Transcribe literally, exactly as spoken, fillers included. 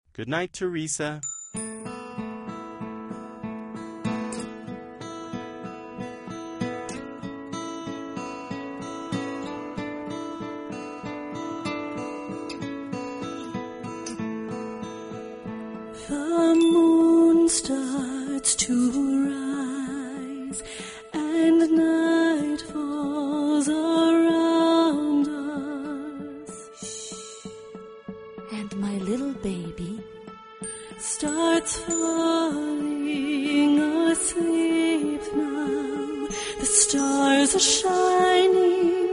Good night, Teresa. The moon starts to rise, and night falls around us. And my little baby starts falling asleep now. The stars are shining